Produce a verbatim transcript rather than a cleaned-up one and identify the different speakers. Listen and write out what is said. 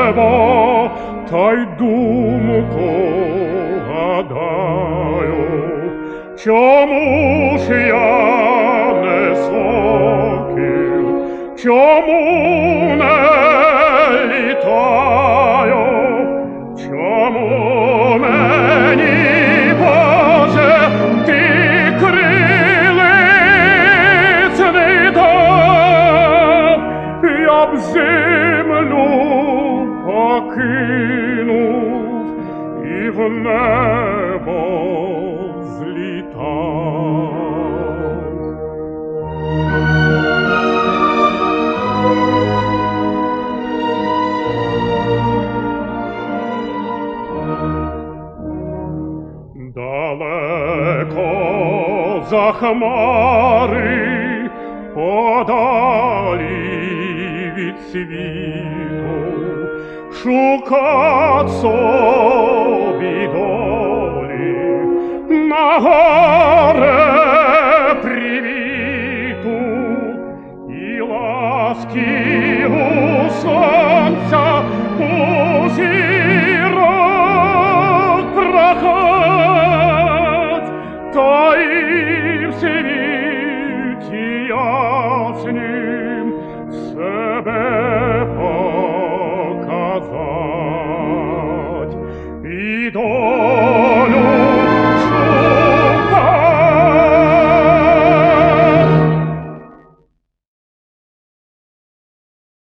Speaker 1: небо, та й думку гадаю, чому ж я не сокіл, чому не літаю, чому мені, Боже, ти крилиць не дав, я б землю покинув і в небо злітав. Далеко за хмари, подалі від світу, шукать собі долі на горе